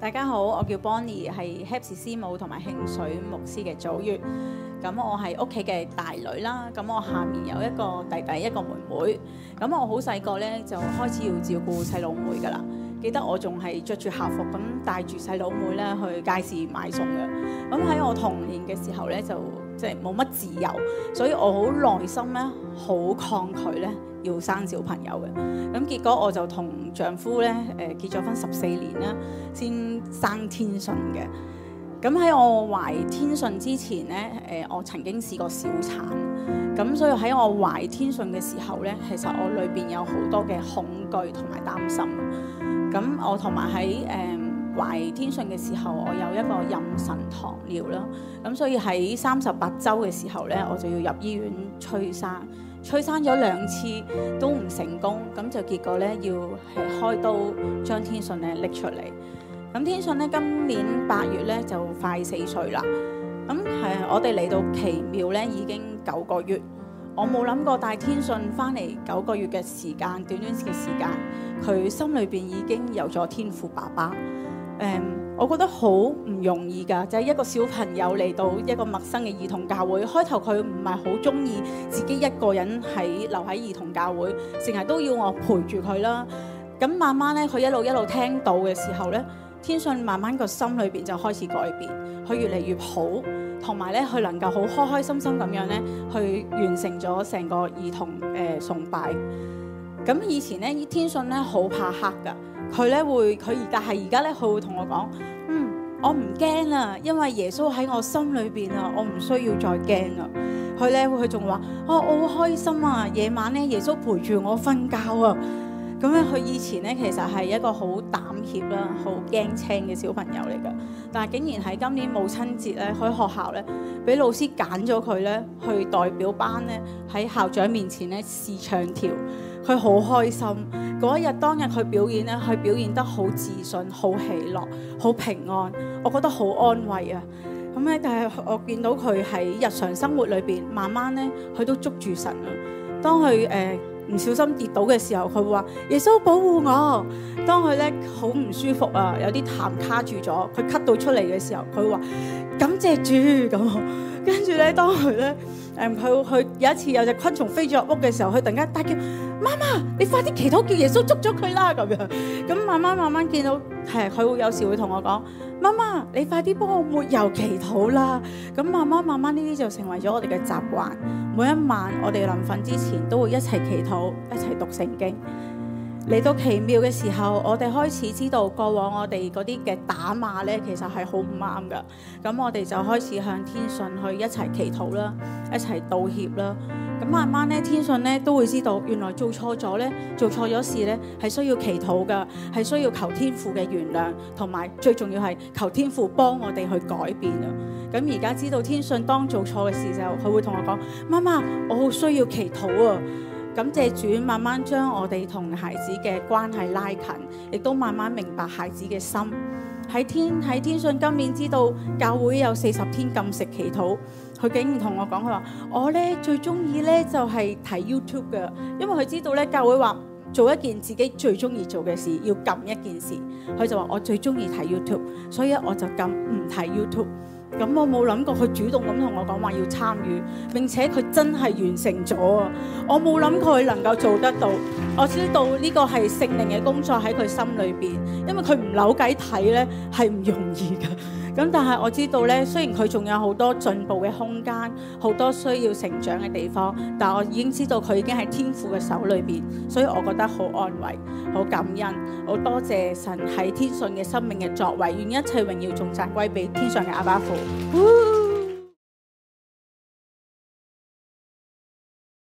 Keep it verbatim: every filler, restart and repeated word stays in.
大家好，我叫 Bonnie， 係 Haps 師母同埋慶水牧師嘅組員。咁我係屋企嘅大女啦，咁我下面有一個弟弟一個妹妹。咁我好細個咧就開始要照顧細佬妹噶啦。記得我仲係着住校服咁帶住細佬妹咧去街市買餸嘅。咁喺我童年嘅時候咧就即係冇乜自由，所以我好內心咧好抗拒咧要生小朋友嘅。咁結果我就同丈夫咧誒結咗婚十四年啦，先生天順嘅。咁喺我懷天順之前咧，誒我曾經試過小產，咁所以喺我懷天順嘅時候咧，其實我裏邊有好多嘅恐懼同埋擔心。咁我同埋喺誒懷天順嘅時候，我有一個妊娠糖尿啦，咁所以喺三十八週嘅時候咧，我就要入醫院催生，催生咗兩次都唔成功，咁就結果咧要係開刀將天順咧拎出嚟。咁天順咧今年八月咧就快四歲啦。咁係我哋嚟到奇妙咧已經九個月，我冇諗過帶天順翻嚟九個月嘅時間，短短嘅時間，佢心裏邊已經有咗天父爸爸。誒、嗯，我覺得好唔容易㗎，就係、是、一個小朋友嚟到一個陌生嘅兒童教會，開頭佢唔係好中意自己一個人喺留喺兒童教會，成日都要我陪住佢啦。咁慢慢咧，佢一路一路聽到嘅時候咧，天順慢慢個心裏邊就開始改變，佢越嚟越好，同埋咧佢能夠好開開心心咁樣咧去完成咗成個兒童誒崇拜。咁以前咧天順咧好怕黑㗎，佢咧會佢而家係而家咧佢會同我講，嗯，我唔驚啦，因為耶穌喺我心裏邊啊，我唔需要再驚啊。佢咧佢仲話，哦，我好開心啊，夜晚咧耶穌陪住我瞓覺啊。咁咧，佢以前咧其實係一個好膽怯啦、好驚青嘅小朋友嚟㗎。但係竟然喺今年母親節咧，喺學校咧，俾老師揀咗佢咧去代表班咧喺校長面前咧試唱跳，佢好開心。嗰一日當日佢表演咧，佢表現得好自信、好喜樂、好平安，我覺得好安慰啊！咁咧，但係我見到佢喺日常生活裏邊，慢慢咧佢都捉住神啊。當佢誒，呃唔小心跌倒嘅時候，佢會話耶穌保護我。當佢咧好唔舒服啊，有啲痰卡住咗，佢咳到出嚟嘅時候，佢會話感謝主咁。跟住咧，當佢咧誒佢佢有一次有隻昆蟲飛咗入屋嘅時候，佢突然間大叫媽媽，你快啲祈禱叫耶穌捉咗佢啦咁樣。咁慢慢慢慢見到係佢會有時會同我講，媽媽你快啲幫我抹油祈禱啦。咁慢慢慢慢呢啲就成為咗我哋嘅習慣。每一晚我哋臨瞓之前都會一齊祈禱，一齊讀聖經。嚟到奇妙嘅時候，我哋開始知道過往我哋嗰啲嘅打罵咧，其實係好唔啱噶。咁我哋就開始向天順去一齊祈禱啦，一齊道歉啦。咁慢慢咧，天順咧都會知道，原來做錯咗咧，做錯咗事咧，係需要祈禱噶，係需要求天父嘅原諒，同埋最重要係求天父幫我哋去改變啊！咁而家知道天順當做錯嘅事時候，佢會同我講：媽媽，我好需要祈禱啊！感謝主，慢慢將我哋同孩子嘅關係拉近，亦都慢慢明白孩子嘅心。喺天喺天順今年知道教會有四十天禁食祈禱，佢竟然同我講，佢話我咧最中意咧就係睇 YouTube 嘅，因為佢知道咧教會話做一件自己最中意做嘅事，要禁一件事，佢就話我最中意睇 YouTube， 所以我就禁唔睇 YouTube。咁我冇諗過佢主動咁同我講話要參與，並且佢真係完成咗啊！我冇諗過佢能夠做得到，我知道呢個係聖靈嘅工作喺佢心裏邊，因為佢唔扭計睇咧係唔容易嘅。咁但係我知道咧，雖然佢仲有好多進步嘅空間，好多需要成長嘅地方，但我已經知道佢已經喺天父嘅手裏邊，所以我覺得好安慰、好感恩、好多謝神喺天順嘅生命嘅作為，願一切榮耀頌讚歸俾天上嘅阿爸父。